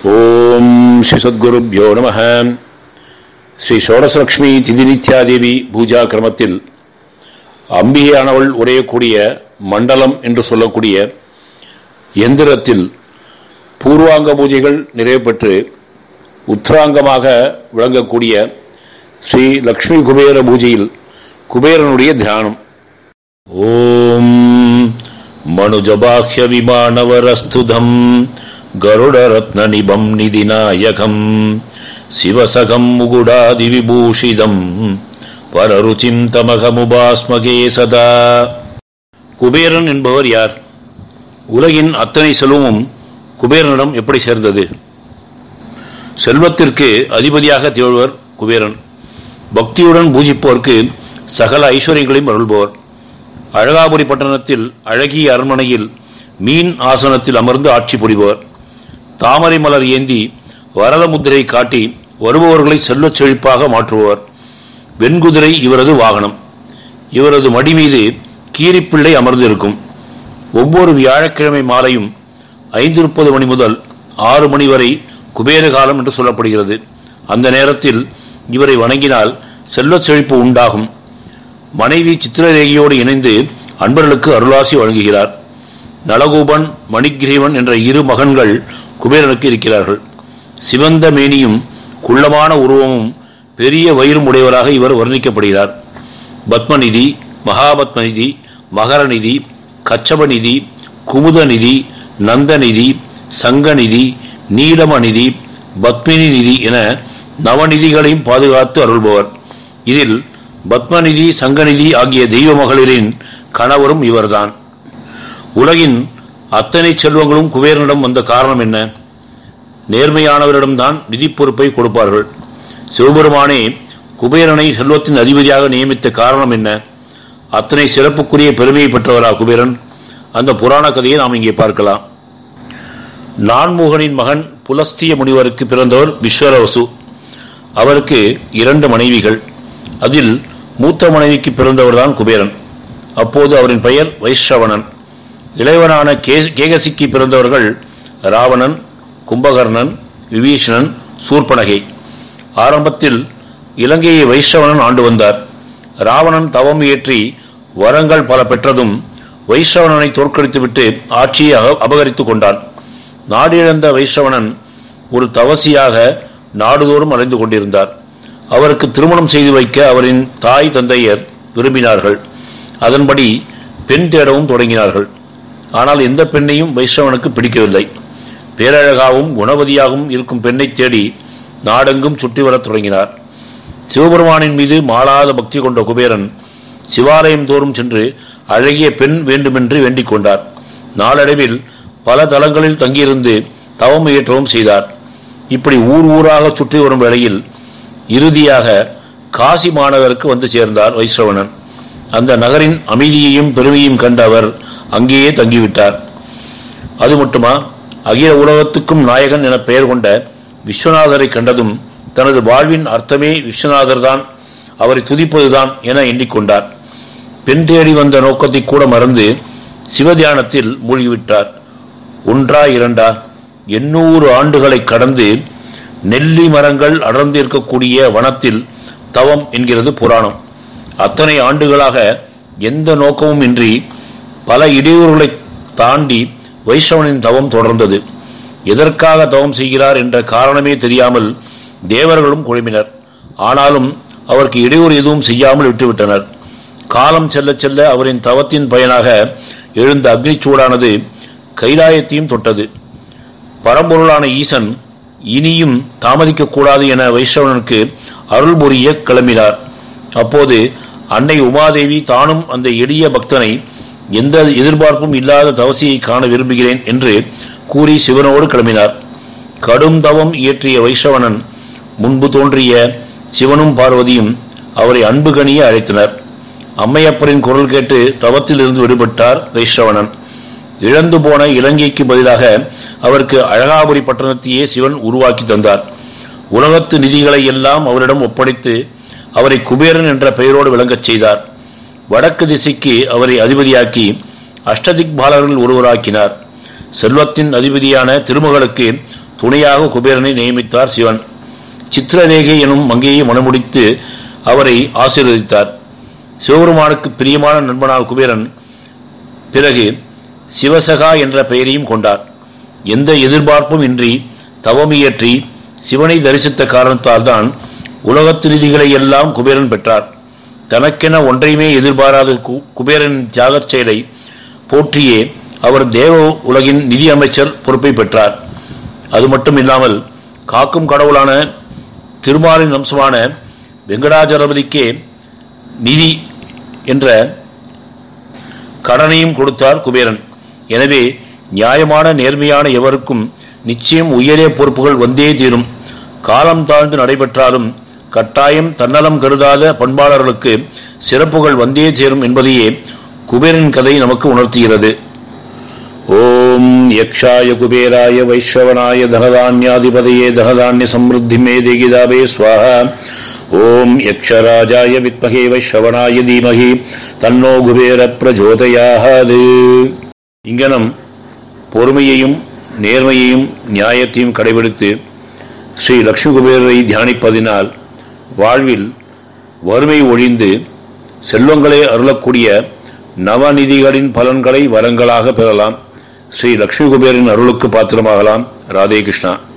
ஓம் ஸ்ரீ சத்குருப்யோ நமஹ. ஸ்ரீ ஷோடசலக்ஷ்மி திதிநித்யாதேவி பூஜா கிரமத்தில் அம்பிகையானவள் உரையக்கூடிய மண்டலம் என்று சொல்லக்கூடிய எந்திரத்தில் பூர்வாங்க பூஜைகள் நிறைவு பெற்று உத்தராங்கமாக விளங்கக்கூடிய ஸ்ரீ லக்ஷ்மி குபேர பூஜையில் குபேரனுடைய தியானம். ஓம் மனுஜபாஹ்ய விமானவரஸ்துதம் கருடரத்ன நிபம் நிதிநாயகம் சிவசகம் முகுடாதி விபூஷிதம் பரருச்சிம் தமகமுபாஸ்மகே சதா. குபேரன் என்பவர் யார்? உலகின் அத்தனை செல்வமும் குபேரனிடம் எப்படி சேர்ந்தது? செல்வத்திற்கு அதிபதியாக திகழ்வர் குபேரன். பக்தியுடன் பூஜிப்போருக்கு சகல ஐஸ்வர்யங்களையும் அருள்பவர். அழகாபுரி பட்டணத்தில் அழகிய அரண்மனையில் மீன் ஆசனத்தில் அமர்ந்து ஆட்சி புரிபவர். தாமரை மலர் ஏந்தி வரத முத்திரை காட்டி வருபவர்களை செல்வச் செழிப்பாக மாற்றுபவர். வெண்குதிரை இவரது வாகனம். இவரது மடி மீது கீரிப்பிள்ளை அமர்ந்து இருக்கும். ஒவ்வொரு வியாழக்கிழமை மாலையும் 5:30 மணி முதல் 6 மணி வரை குபேர காலம் என்று சொல்லப்படுகிறது. அந்த நேரத்தில் இவரை வணங்கினால் செல்வச் செழிப்பு உண்டாகும். மனைவி சித்திரரேகையோடு இணைந்து அன்பர்களுக்கு அருளாசி வழங்குகிறார். நலகூபன் மணிகிரீவன் என்ற 2 மகன்கள் குபேரனுக்கு இருக்கிறார்கள். சிவந்த மேனியும் குள்ளமான உருவமும் பெரிய வயிறும் உடையவராக இவர் வர்ணிக்கப்படுகிறார். பத்மநிதி, மகாபத்மநிதி, மகரநிதி, கச்சபநிதி, குமுதநிதி, நந்தநிதி, சங்கநிதி, நீலமநிதி, பத்மினி நிதி என நவநிதிகளையும் பாதுகாத்து அருள்பவர். இதில் பத்மநிதி, சங்கநிதி ஆகிய தெய்வ மகளிரின் கணவரும் இவர்தான். உலகின் அத்தனை செல்வங்களும் குபேரனிடம் வந்த காரணம் என்ன? நேர்மையானவரிடம்தான் நிதி பொறுப்பை கொடுப்பார்கள். சிவபெருமானே குபேரனை செல்வத்தின் அதிபதியாக நியமித்த காரணம் என்ன? அத்தனை சிறப்புக்குரிய பெருமையை பெற்றவரா குபேரன்? அந்த புராண கதையை நாம் இங்கே பார்க்கலாம். நான்முகனின் மகன் புலஸ்திய முனிவருக்கு பிறந்தவர் விஸ்வரவசு. அவருக்கு 2 மனைவிகள். அதில் மூத்த மனைவிக்கு பிறந்தவர்தான் குபேரன். அப்போது அவரின் பெயர் வைஷ்ரவணன். இளைவனான கேகசிக்கு பிறந்தவர்கள் ராவணன், கும்பகர்ணன், விபீஷணன், சூர்பனகை. ஆரம்பத்தில் இலங்கையை வைஷ்ரவணன் ஆண்டு வந்தார். ராவணன் தவம் இயற்றி வரங்கள் பல பெற்றதும் வைஷ்ரவணனை தோற்கடித்துவிட்டு ஆட்சியை அபகரித்துக் கொண்டான். நாடு இழந்த வைஷ்ரவணன் ஒரு தவசியாக நாடுதோறும் அலைந்து கொண்டிருந்தார். அவருக்கு திருமணம் செய்து வைக்க அவரின் தாய் தந்தையர் விரும்பினார்கள். அதன்படி பெண் தேடவும் தொடங்கினார்கள். ஆனால் எந்த பெண்ணையும் வைஷ்ரவனுக்கு பிடிக்கவில்லை. பேரழகாகவும் குணவதியாகவும் இருக்கும் பெண்ணை தேடி நாடெங்கும் சுற்றி வரத் தொடங்கினார். சிவபெருமானின் மீது மாளாத பக்தி கொண்ட குபேரன் சிவாலயம் தோறும் சென்று அழகிய பெண் வேண்டுமென்று வேண்டிக் கொண்டார். நாளடைவில் பல தலங்களில் தங்கியிருந்து தவம் இயற்றவும் செய்தார். இப்படி ஊர் ஊராக சுற்றி வரும் வேளையில் இறுதியாக காசி மாநகருக்கு வந்து சேர்ந்தார் வைஷ்ரவணன். அந்த நகரின் அமைதியையும் பெருமையும் கண்ட அவர் அங்கேயே தங்கிவிட்டார். அது மட்டுமா, அகில உலகத்துக்கும் நாயகன் என பெயர் கொண்ட விஸ்வநாதரை கண்டதும் தனது வாழ்வின் அர்த்தமே விஸ்வநாதர் தான், அவரை துதிப்பதுதான் என எண்ணிக்கொண்டார். பெண் தேடி வந்த நோக்கத்தை கூட மறந்து சிவதியானத்தில் மூழ்கிவிட்டார். 1 2 800 ஆண்டுகளை கடந்து நெல்லி மரங்கள் அடர்ந்திருக்கக்கூடிய வனத்தில் தவம் என்கிறது புராணம். அத்தனை ஆண்டுகளாக எந்த நோக்கமும் இன்றி பல இடையூறுகளை தாண்டி வைஷ்ரவனின் தவம் தொடர்ந்தது. எதற்காக தவம் செய்கிறார் என்ற காரணமே தெரியாமல் தேவர்களும் குழம்பினர். ஆனாலும் அவருக்கு இடையூறு எதுவும் செய்யாமல் விட்டுவிட்டனர். காலம் செல்ல செல்ல அவரின் தவத்தின் பயனாக எழுந்த அக்னி சூடானது கைலாயத்தையும் தொட்டது. பரம்பொருளான ஈசன் இனியும் தாமதிக்கக்கூடாது என வைஷ்ரவனுக்கு அருள் புரிய கிளம்பினார். அப்போது அன்னை உமாதேவி தானும் அந்த எளிய பக்தனை எந்த எதிர்பார்ப்பும் இல்லாத தவசியை காண விரும்புகிறேன் என்று கூறி சிவனோடு கிளம்பினார். கடும் தவம் இயற்றிய வைஷ்ரவணன் முன்பு தோன்றிய சிவனும் பார்வதியும் அவரை அன்பு கனிய அழைத்தனர். அம்மையப்பரின் குரல் கேட்டு தவத்தில் இருந்து விடுபட்டார் வைஷ்ரவணன். இழந்து போன இலங்கைக்கு பதிலாக அவருக்கு அழகாபுரி பட்டணத்தையே சிவன் உருவாக்கி தந்தார். உலகத்து நிதிகளை எல்லாம் அவரிடம் ஒப்படைத்து அவரை குபேரன் என்ற பெயரோடு விளங்கச் செய்தார். வடக்கு திசைக்கு அவரை அதிபதியாக்கி அஷ்டதிக்பாலர்கள் ஒருவராக்கினார். செல்வத்தின் அதிபதியான திருமகளுக்கு துணையாக குபேரனை நியமித்தார் சிவன். சித்திரரேகை எனும் மங்கையை மணமுடித்து அவரை ஆசீர்வதித்தார். சிவபெருமானுக்கு பிரியமான நண்பனான குபேரன் பிறகு சிவசகா என்ற பெயரையும் கொண்டார். எந்த எதிர்பார்ப்பும் இன்றி தவமியற்றி சிவனை தரிசித்த காரணத்தால் தான் உலகத்து நிதிகளை எல்லாம் குபேரன் பெற்றார். தனக்கென ஒன்றையுமே எதிர்பாராத குபேரனின் தியாகச் செயலை போற்றியே அவர் தேவ உலகின் நிதி அமைச்சர் பொறுப்பை பெற்றார். அது மட்டும் இல்லாமல் காக்கும் கடவுளான திருமாலின் அம்சமான வெங்கடாஜலபதிக்கே நிதி என்ற கடனையும் கொடுத்தார் குபேரன். எனவே நியாயமான நேர்மையான எவருக்கும் நிச்சயம் உயரிய பொறுப்புகள் வந்தே தீரும். காலம் தாழ்ந்து நடைபெற்றாலும் கட்டாயம் தன்னலம் கருதாத பண்பாளர்களுக்கு சிறப்புகள் வந்தே சேரும் என்பதையே குபேரன் கதை நமக்கு உணர்த்துகிறது. ஓம் யக்ஷாய குபேராய வைஷ்ணவனாய தனதான்யாதிபதையே தனதான்ய சம்ருத்தி மே தேகிதாபே ஸ்வாஹா. ஓம் யக்ஷராஜாய வித்மகே வைஷ்ணவனாய தீமகி தன்னோ குபேர பிரஜோதயாத். இங்கனம் பொறுமையையும் நேர்மையையும் நியாயத்தையும் கடைபிடித்து ஸ்ரீ லட்சுமி குபேரரை தியானிப்பதினால் வாழ்வில் வறுமை ஒழிந்து செல்வங்களே அருளக்கூடிய நவநிதிகளின் பலன்களை வரங்களாக பெறலாம். ஸ்ரீ லட்சுமி குபேரின் அருளுக்கு பாத்திரமாகலாம். ராதே கிருஷ்ணா.